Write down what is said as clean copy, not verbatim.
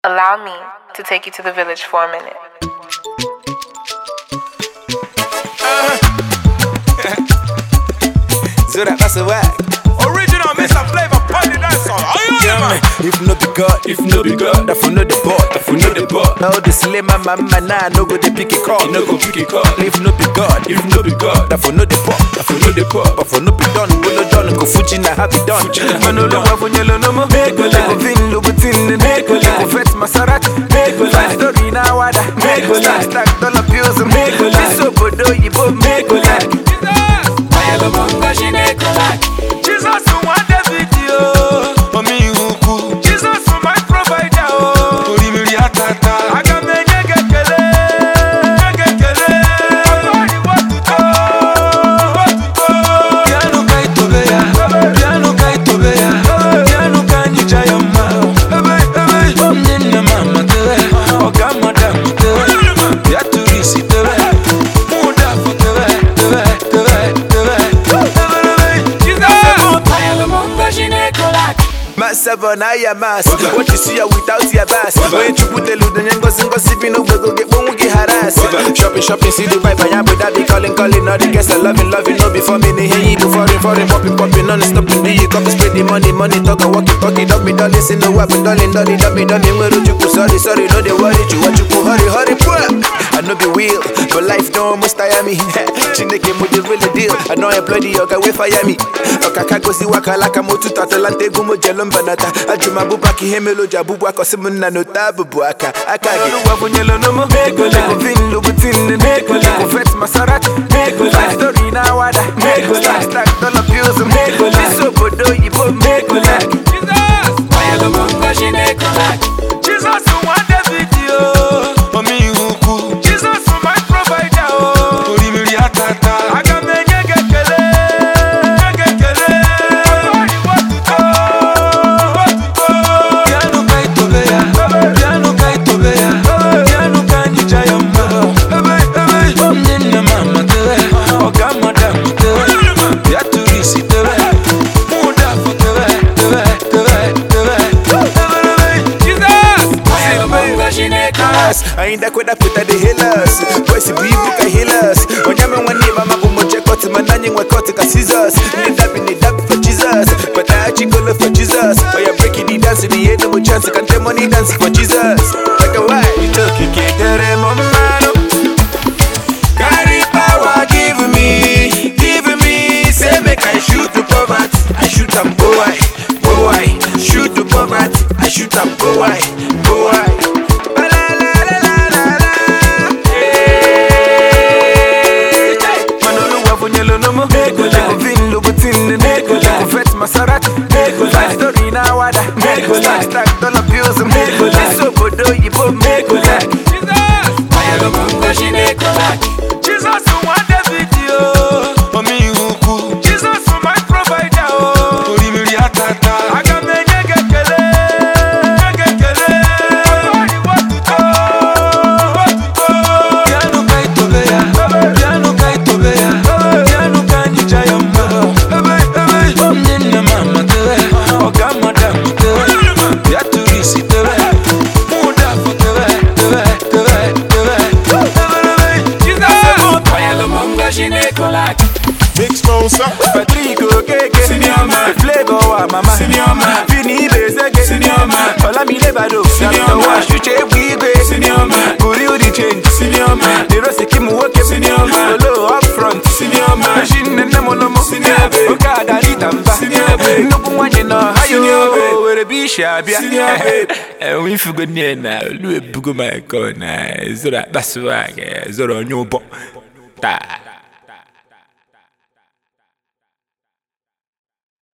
Allow me to take you to the village for a minute. So that's a whack. Original Mr. Flavor party dance song. Are you on man? If no be God, that for no the pot, Now the slim mama nah no go they pick a call. If no be God, that for no the pot, But for no be done, we no done go Fuji na happy done. Mano lo wa funyelo no mo. Go vin lo butin, go vet Maserati. Five story na wada. Stack dollar bills, this obodo yibo. Jesus, who want the video? Mommy, who? Jesus, my provider. Orimiri atata. Agame nyegekele. What to do? Piano kaito beya. Piano kanyi jayama. Nina mama tewe. Oga madam tewe. Yaturisi tewe. Muda fu tewe. Seven, I am mass. What you see without your bass. When you put the loot and go sipping over, go get one, we get harassed. Shopping, see the vibe, I am with that be calling, all the guests are loving, no before me, they hear you foreign, popping, non-stopping, you come spread the money, talk, walkie, don't be done, listen, no weapon, darling, where you go, sorry, no, they worry you, what you go, hurry, I know be real, but life don't almost tire me. Chineke mo the real deal, I know I bloody, okay, we fire me. Okay, go see waka like I'm to Tatalante, gumo jelum banata. Ajuma bubaki hemelo jabubu akosimuna no tabu buaka. Akagi wafunyelo no mo. Go vin lubutin, go vet Maserati. Five story na wada. Stack dollar bills, this obodo yibo. Jesus, who want the video? Mommy, who? Jesus, my provider. Orimiri atata. Agame nyegekele. What to do? Piano kaito beya. Piano kanyi jayama. Nina mama tewe. Oga madam tewe. Yaturisi tewe. Muda fu tewe. I ain't that kwenda put the healers. Boys be book a healers. Onyame wani mama bumo check out manani wa cut ka scissors. Need that for Jesus. But I actually go for Jesus. Oh you breaking the dance in the head no chance can take money dance for Jesus. Like a white you talk you get there mama. Carry power give me. Say make I shoot the poverty. I shoot am boy. Shoot the poverty. I shoot am boy. Maserati, five story na wada. Stack dollar bills, this obodo yibo. Jesus, who want the video? Mommy, who? Jesus, my provider. Orimiri atata. Agame nyegekele. What to do? Piano kaito beya. Piano kanyi jayama. Nina mama tewe. Oga madam tewe. Yaturisi tewe. Muda fu tewe. Big sponsor, Patrico Keke, Senior man, Flavor wa mama, Senior man, Fini Bezeke, Senior man, Olamide Bado, Senior man, Shuche Wigwe, Senior man, Guri Udi Change, Senior man, the Rose Kimu Woke, Senior man, Olo up front, Senior man, Machine and Nemonomo, Senior babe, Okada Litamba, Senior babe, no one no Senior babe, Hayo, where the Bisha, Senior babe. And we forgot near now, Louis Bugo my corner, Zora Baswag, Zora Newbo.